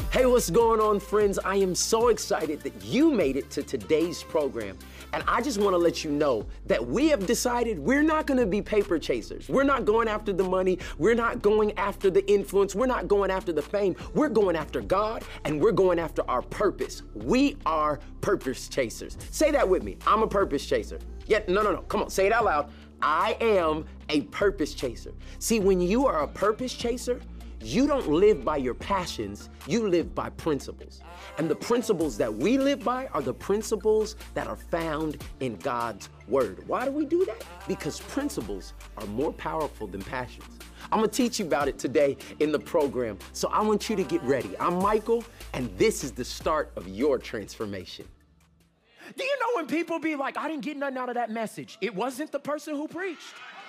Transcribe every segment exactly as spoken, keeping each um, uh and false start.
Hey, what's going on, friends? I am so excited that you made it to today's program. And I just want to let you know that we have decided we're not going to be paper chasers. We're not going after the money. We're not going after the influence. We're not going after the fame. We're going after God, and we're going after our purpose. We are purpose chasers. Say that with me. I'm a purpose chaser. Yeah, no, no, no. Come on, say it out loud. I am a purpose chaser. See, when you are a purpose chaser, you don't live by your passions, you live by principles. And the principles that we live by are the principles that are found in God's word. Why do we do that? Because principles are more powerful than passions. I'm gonna teach you about it today in the program, so I want you to get ready. I'm Michael, and this is the start of your transformation. Do you know when people be like, I didn't get nothing out of that message? It wasn't the person who preached.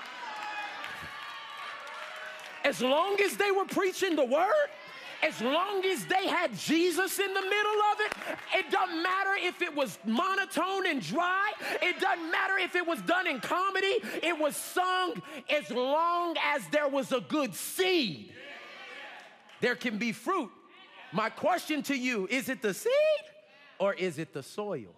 As long as they were preaching the word, as long as they had Jesus in the middle of it, it doesn't matter if it was monotone and dry. It doesn't matter if it was done in comedy. It was sung as long as there was a good seed. There can be fruit. My question to you, is it the seed or is it the soil?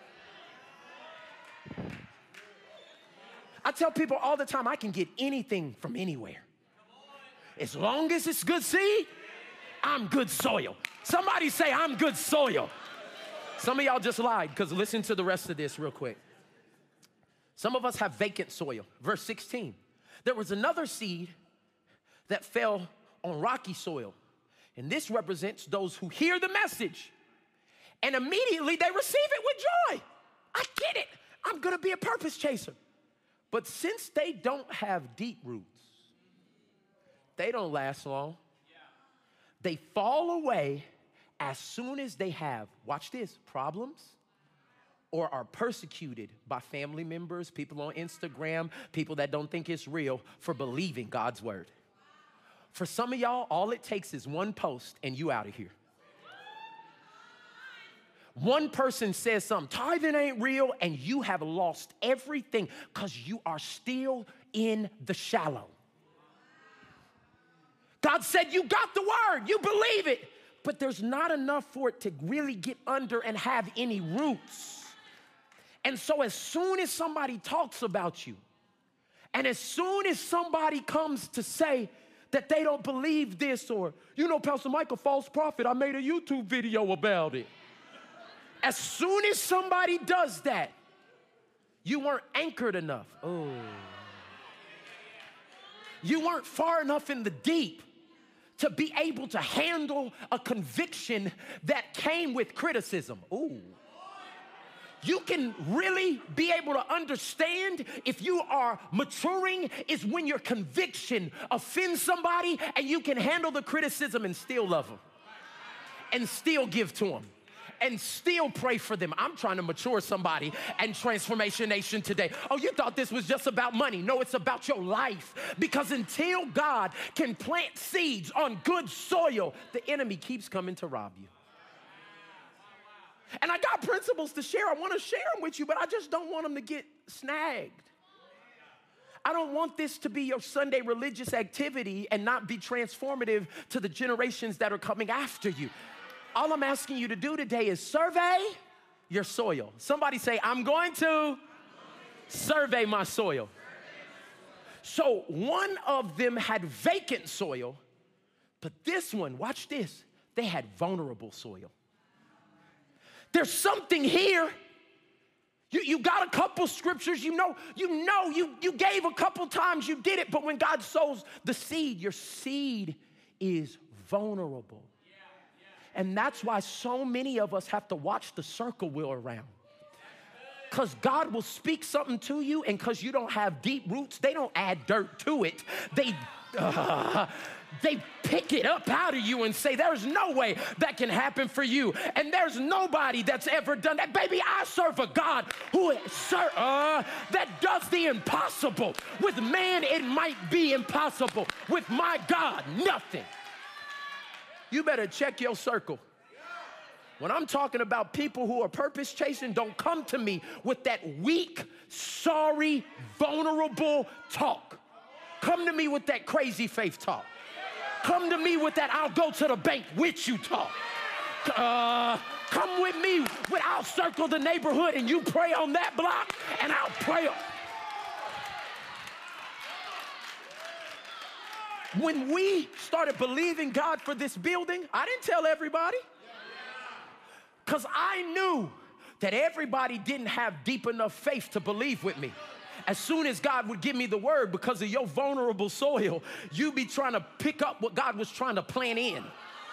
I tell people all the time, I can get anything from anywhere. As long as it's good seed, I'm good soil. Somebody say, I'm good soil. Some of y'all just lied, because listen to the rest of this real quick. Some of us have vacant soil. Verse sixteen, there was another seed that fell on rocky soil. And this represents those who hear the message, and immediately they receive it with joy. I get it. I'm going to be a purpose chaser. But since they don't have deep roots, they don't last long. They fall away as soon as they have, watch this, problems, or are persecuted by family members, people on Instagram, people that don't think it's real, for believing God's word. For some of y'all, all it takes is one post and you out of here. One person says something, tithing ain't real, and you have lost everything because you are still in the shallow. God said, you got the word, you believe it, but there's not enough for it to really get under and have any roots. And so as soon as somebody talks about you, and as soon as somebody comes to say that they don't believe this, or, you know, Pastor Michael, false prophet, I made a YouTube video about it. As soon as somebody does that, you weren't anchored enough. Oh. You weren't far enough in the deep to be able to handle a conviction that came with criticism. Ooh. You can really be able to understand if you are maturing is when your conviction offends somebody and you can handle the criticism and still love them and still give to them and still pray for them. I'm trying to mature somebody and Transformation Nation today. Oh, you thought this was just about money. No, it's about your life. Because until God can plant seeds on good soil, the enemy keeps coming to rob you. And I got principles to share. I want to share them with you, but I just don't want them to get snagged. I don't want this to be your Sunday religious activity and not be transformative to the generations that are coming after you. All I'm asking you to do today is survey your soil. Somebody say, I'm going to survey my soil. So one of them had vacant soil, but this one, watch this, they had vulnerable soil. There's something here. You, you got a couple scriptures, you know, you know, you, you gave a couple times, you did it, but when God sows the seed, your seed is vulnerable. And that's why so many of us have to watch the circle wheel around. Because God will speak something to you, and because you don't have deep roots, they don't add dirt to it. They, uh, they pick it up out of you and say, there's no way that can happen for you. And there's nobody that's ever done that. Baby, I serve a God who ser- uh, that does the impossible. With man, it might be impossible. With my God, nothing. You better check your circle. When I'm talking about people who are purpose chasing, don't come to me with that weak, sorry, vulnerable talk. Come to me with that crazy faith talk. Come to me with that I'll go to the bank with you talk. Uh, come with me. I'll circle the neighborhood and you pray on that block and I'll pray on. When we started believing God for this building, I didn't tell everybody. Because I knew that everybody didn't have deep enough faith to believe with me. As soon as God would give me the word, because of your vulnerable soil, you be trying to pick up what God was trying to plant in.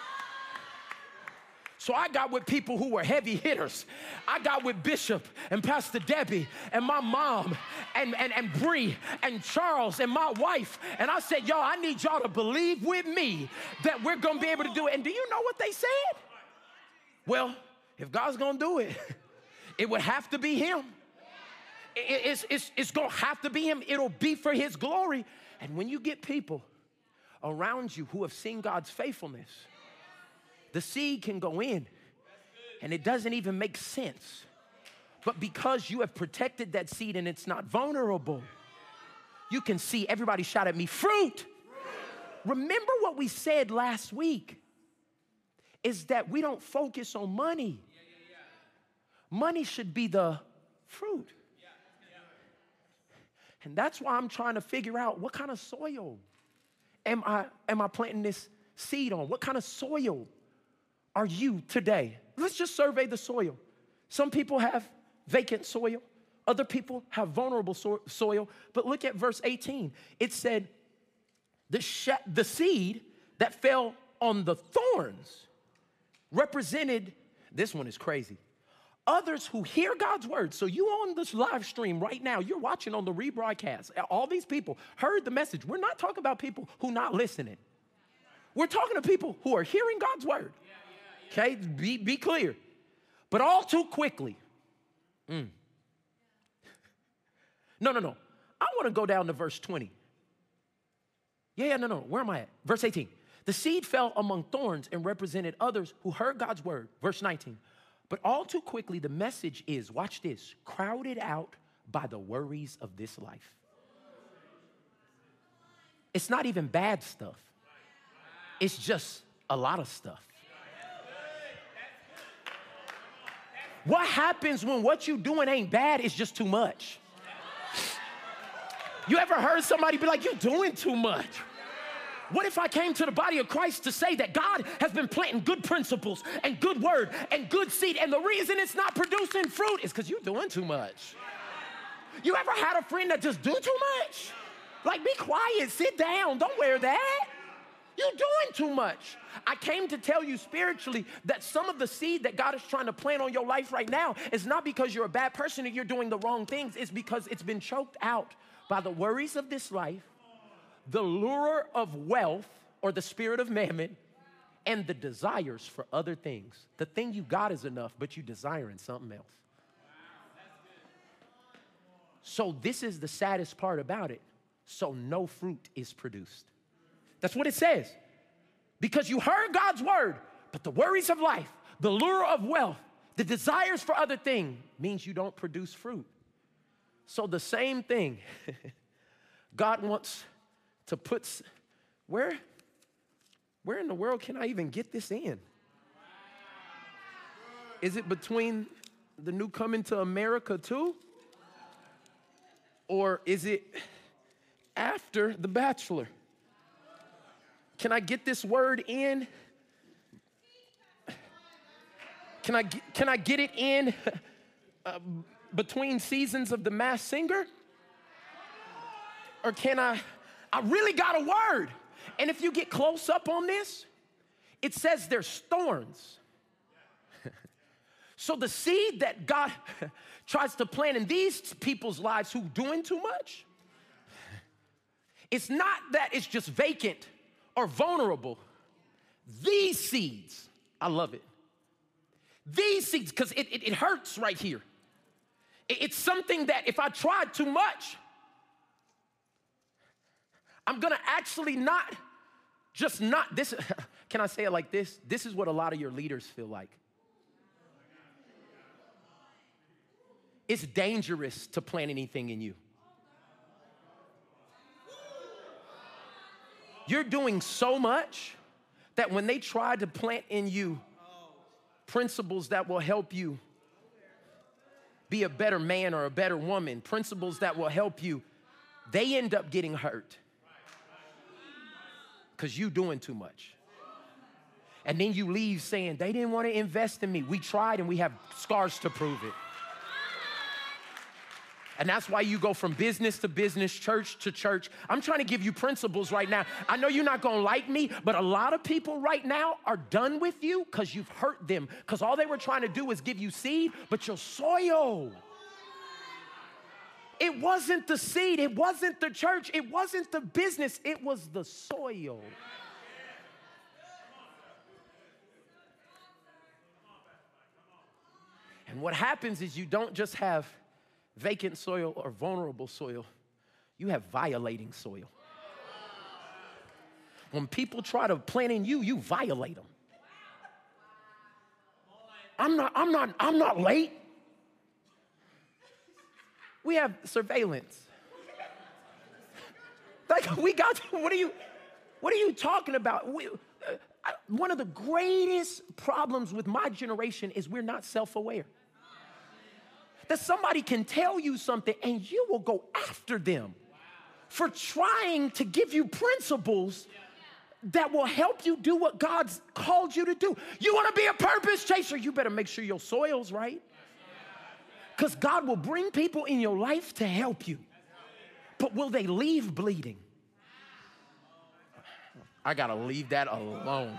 So I got with people who were heavy hitters. I got with Bishop and Pastor Debbie and my mom and, and, and Bree and Charles and my wife. And I said, y'all, I need y'all to believe with me that we're going to be able to do it. And do you know what they said? Well, if God's going to do it, it would have to be him. It, it's it's, it's going to have to be him. It'll be for his glory. And when you get people around you who have seen God's faithfulness, the seed can go in, and it doesn't even make sense. But because you have protected that seed and it's not vulnerable, you can see, everybody shout at me, fruit. Fruit. Remember what we said last week, is that we don't focus on money. Yeah, yeah, yeah. Money should be the fruit. Yeah, yeah. And that's why I'm trying to figure out, what kind of soil am I, am I planting this seed on? What kind of soil are you today? Let's just survey the soil. Some people have vacant soil. Other people have vulnerable so- soil. But look at verse eighteen. It said, the, sh- the seed that fell on the thorns represented, this one is crazy, others who hear God's word. So you on this live stream right now, you're watching on the rebroadcast. All these people heard the message. We're not talking about people who not listening. We're talking to people who are hearing God's word. Okay, be, be clear. But all too quickly. Mm. No, no, no. I want to go down to verse twenty. Yeah, yeah, no, no. Where am I at? Verse eighteen. The seed fell among thorns and represented others who heard God's word. Verse nineteen. But all too quickly, the message is, watch this, crowded out by the worries of this life. It's not even bad stuff. It's just a lot of stuff. What happens when what you doing ain't bad, it's just too much? You ever heard somebody be like, you're doing too much? What if I came to the body of Christ to say that God has been planting good principles and good word and good seed, and the reason it's not producing fruit is because you're doing too much? You ever had a friend that just do too much? Like, be quiet, sit down, don't wear that. You're doing too much. I came to tell you spiritually that some of the seed that God is trying to plant on your life right now is not because you're a bad person and you're doing the wrong things. It's because it's been choked out by the worries of this life, the lure of wealth or the spirit of mammon, and the desires for other things. The thing you got is enough, but you desiring something else. So this is the saddest part about it. So no fruit is produced. That's what it says. Because you heard God's word, but the worries of life, the lure of wealth, the desires for other things means you don't produce fruit. So the same thing, God wants to put, where, where in the world can I even get this in? Is it between the new Coming to America too? Or is it after The Bachelor? Can I get this word in? Can I, can I get it in uh, between seasons of The Masked Singer? Or can I, I really got a word. And if you get close up on this, it says there's thorns. So the seed that God tries to plant in these people's lives who doing too much, it's not that it's just vacant or vulnerable. These seeds, I love it. These seeds, because it, it, it hurts right here. It, it's something that if I tried too much, I'm gonna actually not, just not, this, can I say it like this? This is what a lot of your leaders feel like. It's dangerous to plant anything in you. You're doing so much that when they try to plant in you principles that will help you be a better man or a better woman, principles that will help you, they end up getting hurt because you doing too much. And then you leave saying, they didn't want to invest in me. We tried and we have scars to prove it. And that's why you go from business to business, church to church. I'm trying to give you principles right now. I know you're not gonna like me, but a lot of people right now are done with you because you've hurt them. Because all they were trying to do was give you seed, but your soil. It wasn't the seed, it wasn't the church, it wasn't the business, it was the soil. And what happens is you don't just have vacant soil or vulnerable soil, you have violating soil. When people try to plant in you, you violate them. I'm not, I'm not, I'm not late. We have surveillance. Like we got, what are you, what are you talking about? We, uh, I, one of the greatest problems with my generation is we're not self-aware. That somebody can tell you something and you will go after them for trying to give you principles that will help you do what God's called you to do. You want to be a purpose chaser, you better make sure your soil's right. Because God will bring people in your life to help you. But will they leave bleeding? I got to leave that alone.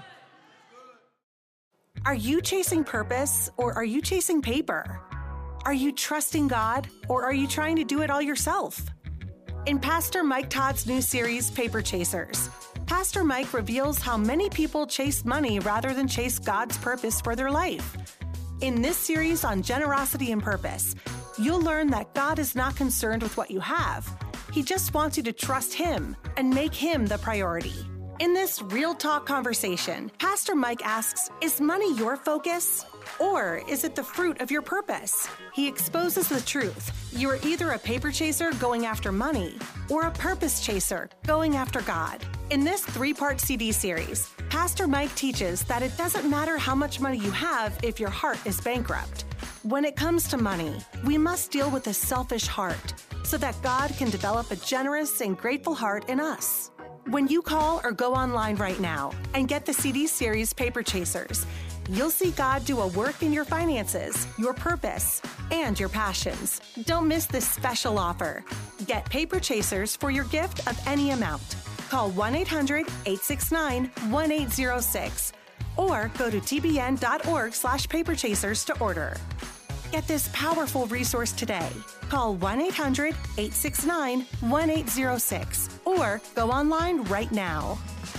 Are you chasing purpose or are you chasing paper? Are you trusting God, or are you trying to do it all yourself? In Pastor Mike Todd's new series, Paper Chasers, Pastor Mike reveals how many people chase money rather than chase God's purpose for their life. In this series on generosity and purpose, you'll learn that God is not concerned with what you have. He just wants you to trust Him and make Him the priority. In this real talk conversation, Pastor Mike asks, is money your focus? Or is it the fruit of your purpose? He exposes the truth. You are either a paper chaser going after money or a purpose chaser going after God. In this three-part C D series, Pastor Mike teaches that it doesn't matter how much money you have if your heart is bankrupt. When it comes to money, we must deal with a selfish heart so that God can develop a generous and grateful heart in us. When you call or go online right now and get the C D series Paper Chasers, you'll see God do a work in your finances, your purpose, and your passions. Don't miss this special offer. Get Paper Chasers for your gift of any amount. Call one eight hundred, eight six nine, one eight zero six or go to tbn.org slash paperchasers to order. Get this powerful resource today. Call one eight hundred, eight six nine, one eight zero six or go online right now.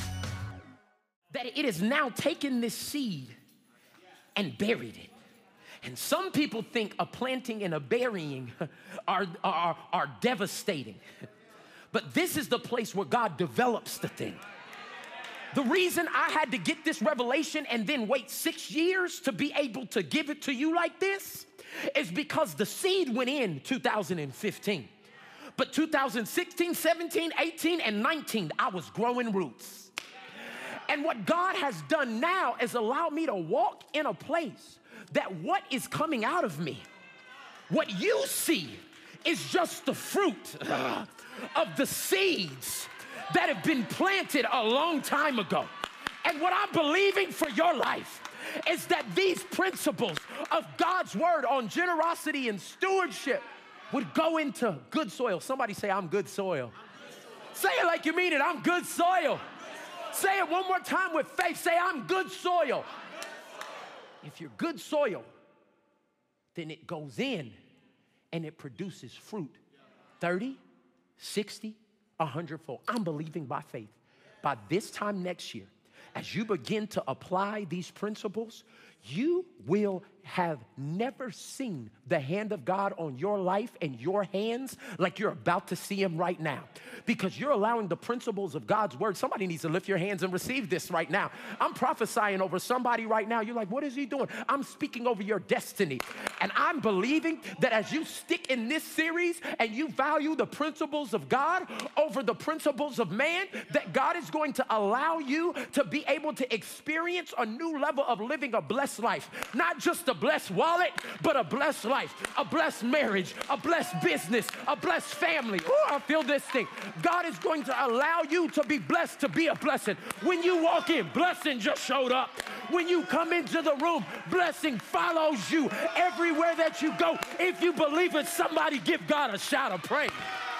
That it has now taken this seed and buried it. And some people think a planting and a burying are, are, are devastating. But this is the place where God develops the thing. The reason I had to get this revelation and then wait six years to be able to give it to you like this is because the seed went in two thousand fifteen. But two thousand sixteen, seventeen, eighteen, and nineteen, I was growing roots. And what God has done now is allow me to walk in a place that what is coming out of me, what you see is just the fruit uh, of the seeds that have been planted a long time ago. And what I'm believing for your life is that these principles of God's word on generosity and stewardship would go into good soil. Somebody say, I'm good soil. Say it like you mean it. I'm good soil. Say it one more time with faith. Say, I'm good soil. If you're good soil, then it goes in and it produces fruit. thirty, sixty, a hundredfold. I'm believing by faith. By this time next year, as you begin to apply these principles, you will have never seen the hand of God on your life and your hands like you're about to see him right now. Because you're allowing the principles of God's word. Somebody needs to lift your hands and receive this right now. I'm prophesying over somebody right now. You're like, what is he doing? I'm speaking over your destiny. And I'm believing that as you stick in this series and you value the principles of God over the principles of man, that God is going to allow you to be able to experience a new level of living a blessed blessed life. Not just a blessed wallet, but a blessed life, a blessed marriage, a blessed business, a blessed family. Oh, I feel this thing. God is going to allow you to be blessed to be a blessing. When you walk in, blessing just showed up. When you come into the room, blessing follows you everywhere that you go. If you believe it, somebody give God a shout of praise.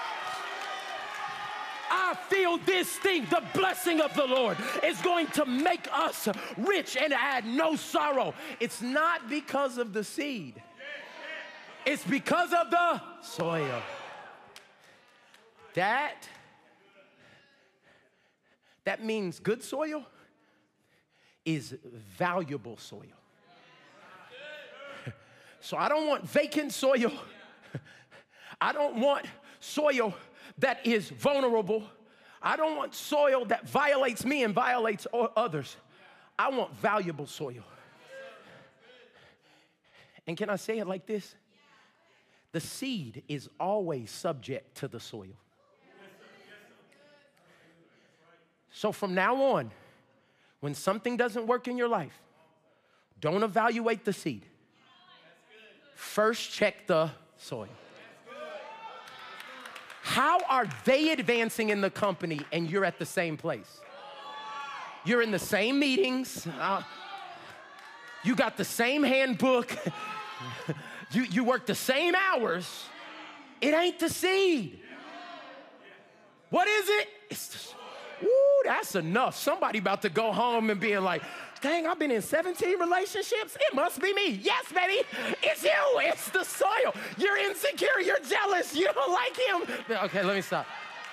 I feel this thing, the blessing of the Lord is going to make us rich and add no sorrow. It's not because of the seed. It's because of the soil. That, that means good soil is valuable soil. So I don't want vacant soil. I don't want soil that is vulnerable. I don't want soil that violates me and violates others. I want valuable soil. And can I say it like this? The seed is always subject to the soil. So from now on, when something doesn't work in your life, don't evaluate the seed. First, check the soil. How are they advancing in the company and you're at the same place? You're in the same meetings. Uh, you got the same handbook. you, you work the same hours. It ain't the seed. What is it? It's the, ooh, that's enough. Somebody about to go home and being like, dang, I've been in seventeen relationships. It must be me. Yes, baby. It's you. It's the soil. You're insecure. You're jealous. You don't like him. Okay, let me stop.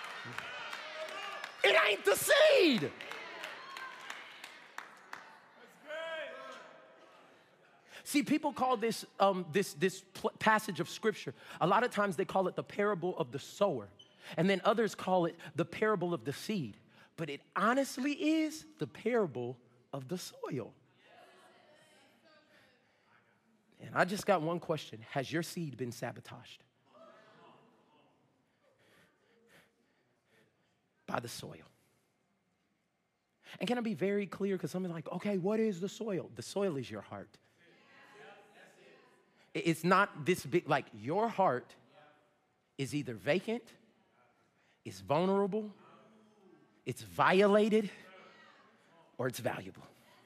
It ain't the seed. See, people call this, um, this, this pl- passage of Scripture, a lot of times they call it the parable of the sower. And then others call it the parable of the seed. But it honestly is the parable of the soil. And I just got one question. Has your seed been sabotaged by the soil? And can I be very clear? Because somebody's like, okay, what is the soil? The soil is your heart. It's not this big, like your heart is either vacant, it's vulnerable, it's violated, or it's valuable.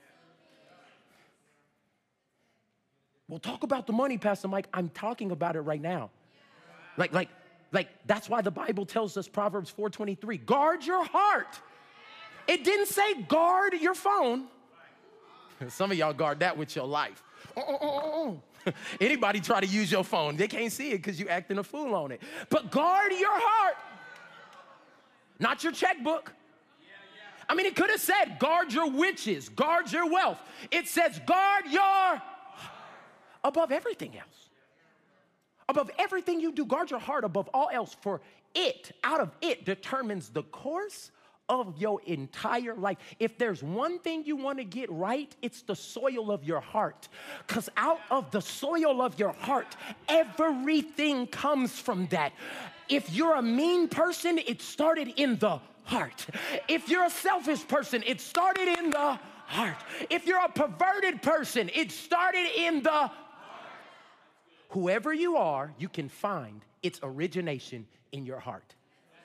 We'll talk about the money, Pastor Mike. I'm talking about it right now. Like, like, like that's why the Bible tells us, Proverbs four twenty-three, guard your heart. It didn't say guard your phone. Some of y'all guard that with your life. Oh, oh, oh, oh. Anybody try to use your phone, they can't see it because you're acting a fool on it. But guard your heart, not your checkbook. I mean, it could have said, guard your witches, guard your wealth. It says, guard your heart above everything else. Above everything you do, guard your heart above all else, for it, out of it, determines the course of your entire life. If there's one thing you want to get right, it's the soil of your heart. Because out of the soil of your heart, everything comes from that. If you're a mean person, it started in the heart. If you're a selfish person, it started in the heart. If you're a perverted person, it started in the heart. Whoever you are, you can find its origination in your heart.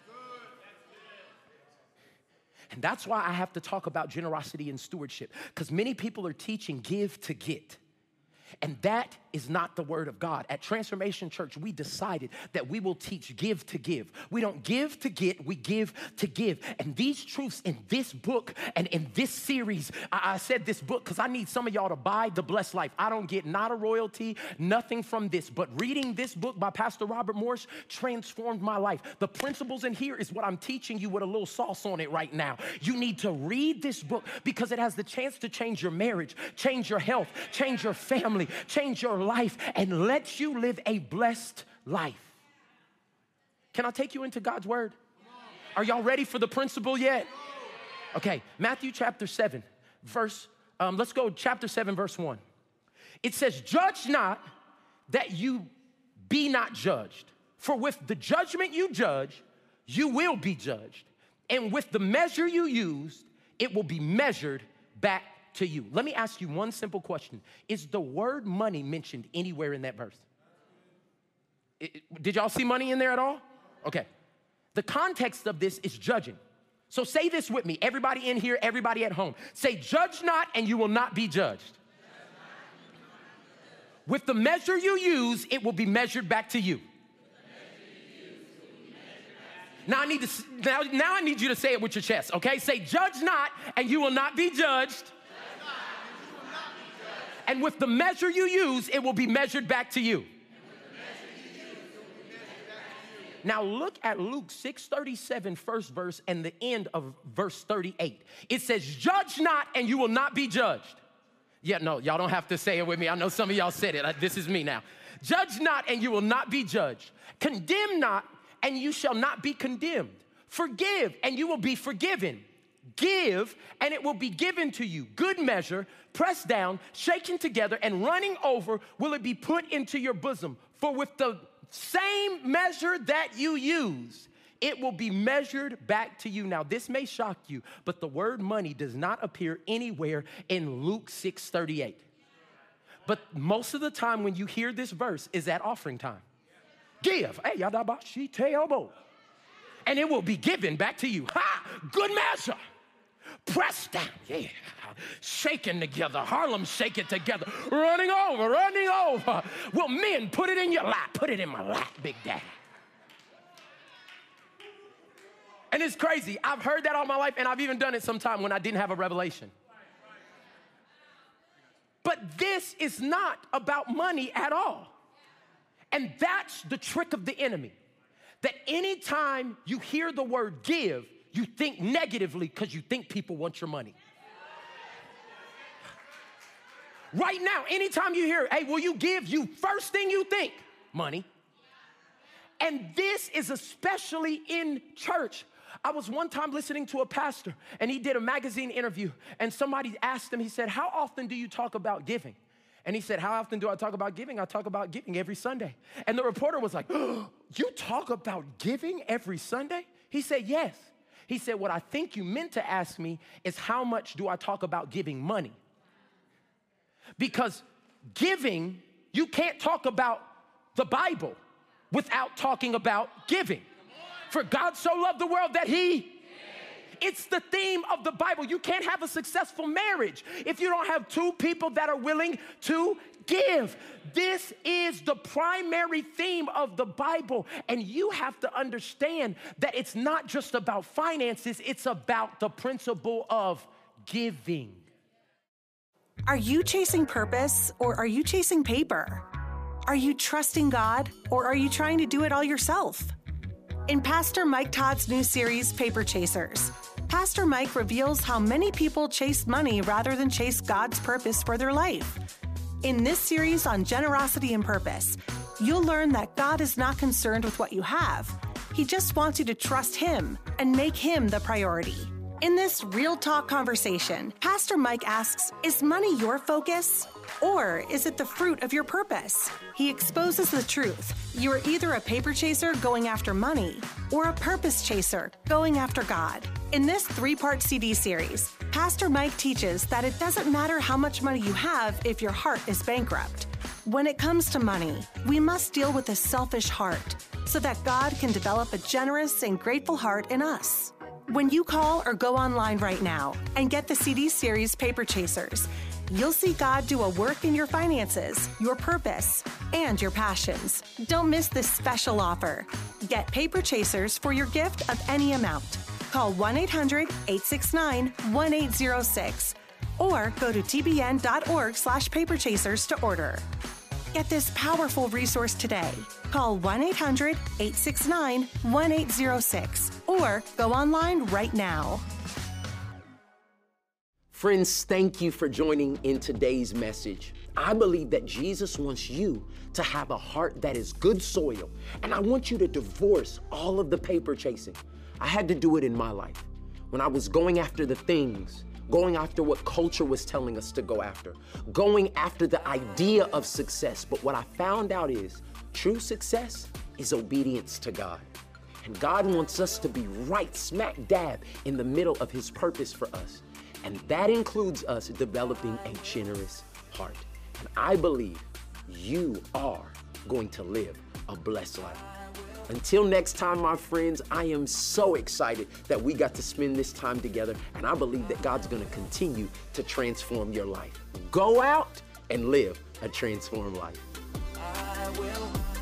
And that's why I have to talk about generosity and stewardship, because many people are teaching give to get. And that is not the word of God. At Transformation Church, we decided that we will teach give to give. We don't give to get, we give to give. And these truths in this book and in this series, I, I said this book because I need some of y'all to buy The Blessed Life. I don't get not a royalty, nothing from this. But reading this book by Pastor Robert Morris transformed my life. The principles in here is what I'm teaching you with a little sauce on it right now. You need to read this book because it has the chance to change your marriage, change your health, change your family, change your life, and let you live a blessed life. Can I take you into God's word? Are y'all ready for the principle yet? Okay, Matthew chapter seven, verse, um, let's go chapter seven, verse one. It says, judge not that you be not judged. For with the judgment you judge, you will be judged. And with the measure you use, it will be measured back to you. Let me ask you one simple question. Is the word money mentioned anywhere in that verse? It, it, did y'all see money in there at all? Okay. The context of this is judging. So say this with me, everybody in here, everybody at home. Say, judge not and you will not be judged. With the measure you use, it will be measured back to you. Now I need to now, now I need you to say it with your chest, okay? Say, judge not and you will not be judged. And with the measure you use, it will be measured back to you. Now look at Luke six thirty-seven, first verse, and the end of verse thirty-eight. It says, judge not and you will not be judged. Yeah, no, y'all don't have to say it with me. I know some of y'all said it. This is me now. Judge not and you will not be judged. Condemn not and you shall not be condemned. Forgive and you will be forgiven. Give and it will be given to you. Good measure, pressed down, shaken together, and running over will it be put into your bosom. For with the same measure that you use, it will be measured back to you. Now, this may shock you, but the word money does not appear anywhere in Luke six thirty-eight. But most of the time when you hear this verse is at offering time. Give, hey, yadabashi teobo, and it will be given back to you. Ha! Good measure, pressed down, yeah, shaken together, Harlem shake it together, running over, running over. Well, men, put it in your lap, put it in my lap, Big Daddy. And it's crazy. I've heard that all my life, and I've even done it sometime when I didn't have a revelation. But this is not about money at all. And that's the trick of the enemy. That anytime you hear the word give, you think negatively because you think people want your money. Right now, anytime you hear, hey, will you give? You first thing you think, money. And this is especially in church. I was one time listening to a pastor, and he did a magazine interview, and somebody asked him, he said, how often do you talk about giving? And he said, how often do I talk about giving? I talk about giving every Sunday. And the reporter was like, oh, you talk about giving every Sunday? He said, yes. He said, what I think you meant to ask me is how much do I talk about giving money? Because giving, you can't talk about the Bible without talking about giving. For God so loved the world that he, it's the theme of the Bible. You can't have a successful marriage if you don't have two people that are willing to give. This is the primary theme of the Bible. And you have to understand that it's not just about finances, it's about the principle of giving. Are you chasing purpose or are you chasing paper? Are you trusting God or are you trying to do it all yourself? In Pastor Mike Todd's new series, Paper Chasers, Pastor Mike reveals how many people chase money rather than chase God's purpose for their life. In this series on generosity and purpose, you'll learn that God is not concerned with what you have. He just wants you to trust Him and make Him the priority. In this real talk conversation, Pastor Mike asks, is money your focus? Or is it the fruit of your purpose? He exposes the truth. You are either a paper chaser going after money or a purpose chaser going after God. In this three-part C D series, Pastor Mike teaches that it doesn't matter how much money you have if your heart is bankrupt. When it comes to money, we must deal with a selfish heart so that God can develop a generous and grateful heart in us. When you call or go online right now and get the C D series Paper Chasers, you'll see God do a work in your finances, your purpose, and your passions. Don't miss this special offer. Get Paper Chasers for your gift of any amount. Call one eight hundred, eight six nine, one eight zero six or go to tbn.org slash paperchasers to order. Get this powerful resource today. Call one eight hundred, eight six nine, one eight zero six or go online right now. Friends, thank you for joining in today's message. I believe that Jesus wants you to have a heart that is good soil, and I want you to divorce all of the paper chasing. I had to do it in my life when I was going after the things, going after what culture was telling us to go after, going after the idea of success. But what I found out is true success is obedience to God. And God wants us to be right smack dab in the middle of His purpose for us. And that includes us developing a generous heart. And I believe you are going to live a blessed life. Until next time, my friends, I am so excited that we got to spend this time together, and I believe that God's gonna continue to transform your life. Go out and live a transformed life. I will